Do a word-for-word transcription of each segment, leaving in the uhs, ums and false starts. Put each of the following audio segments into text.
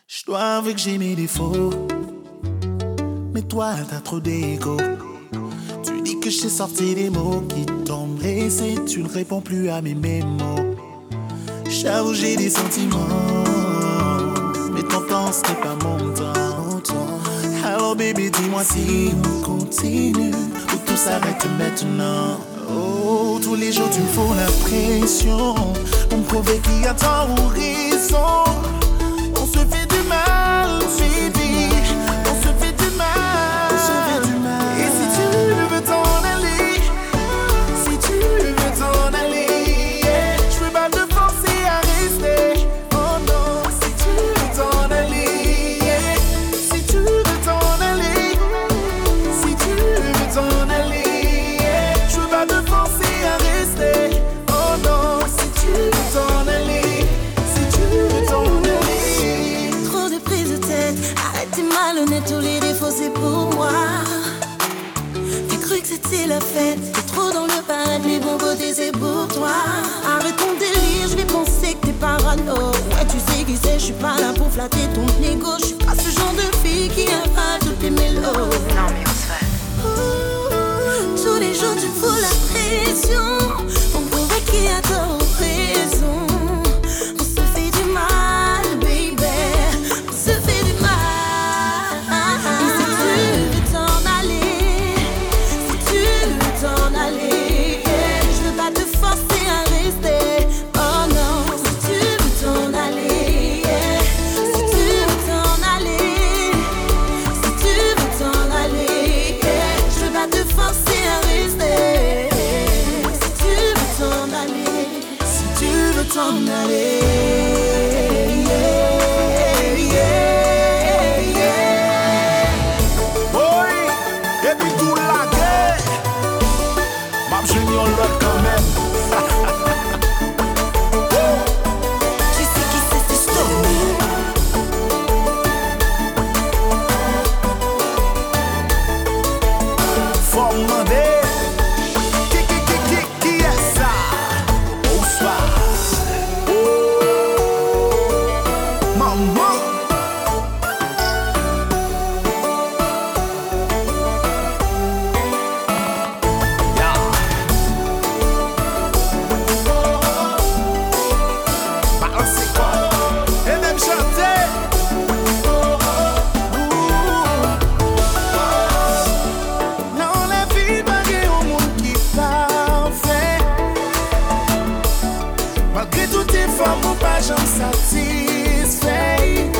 Je dois avouer que j'ai mes défauts, mais toi t'as trop d'ego. Tu dis que je t'ai sorti des mots qui t'ont blessé, tu ne réponds plus à mes mémos. J'avoue j'ai des sentiments, mais ton temps ce n'est pas mon temps. Alors bébé dis-moi si on continue ou tout s'arrête maintenant. Oh, tous les jours tu me fous la pression pour me prouver qu'il y a tant ou raison. On se fait du mal, baby. On se fait du mal, on se fait du mal. Et si tu veux t'en aller, si tu veux t'en aller, yeah, je veux pas te forcer à rester. Oh non, si tu veux t'en aller, yeah, si tu veux t'en aller, si tu veux t'en aller, yeah, je veux pas te forcer à rester. Oh non, si tu veux t'en aller, si tu veux t'en aller. Trop de prise de tête, arrête t'es malhonnête, tous les défauts c'est pour moi. T'as cru que c'était la fête, t'es trop dans le paraître, les bons côtés c'est pour toi. Arrête ton délire, je vais penser que t'es parano. Ouais tu sais qui c'est, je suis pas là pour flatter ton ego. Je suis pas ce genre de fille qui avale toutes tes mélos. Non mais on se fait. Tous les jours tu me fous la pression pour me prouver qu'il y a trop raison. On se fait du mal, baby. On se fait du mal. Et si tu veux t'en aller, si tu veux t'en aller, yeah, je veux pas te forcer à rester. Oh non, si tu veux t'en aller, yeah, si tu veux t'en aller, si tu veux t'en aller, yeah, je veux pas te forcer à rester. Si tu veux t'en aller, si tu veux t'en aller, yeah, yeah, yeah. Boy, et puis tout la guerre, ma junior l'autre quand même. Tu sais qui c'est, c'est Story. Faut me demander qui, qui, qui, qui, qui est ça? Bonsoir. Maman. Balancez quoi? Et même chanter. Non, la vie malgré au monde qui parfait. Malgré tout effort, mon pas j'en satisfait.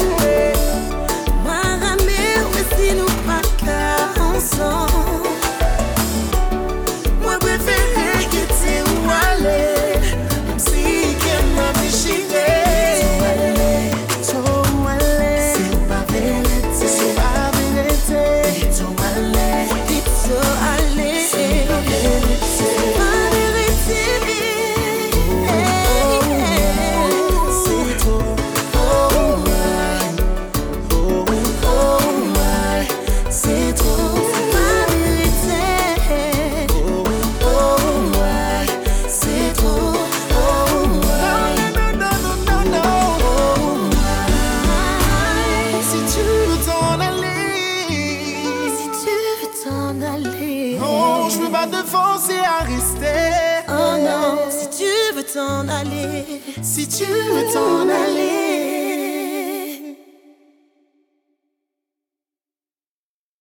Moi, ramène, mais si nous pas qu'à ensemble. Moi préféré quitter ou aller, même si qu'elle m'a déchiré. C'est pas vérité, c'est pas vérité. Dis-toi aller, Dis-toi aller, c'est pas vérité. pas vérité. C'est trop. Oh my, oh oh my, c'est trop. Pas vérité. Oh oh my, c'est trop. Oh my, non non non non non. Oh my, si tu veux t'en aller, Si tu veux t'en aller. non, je veux pas te forcer à rester. Oh non, si tu veux t'en aller. Si tu veux t'en aller.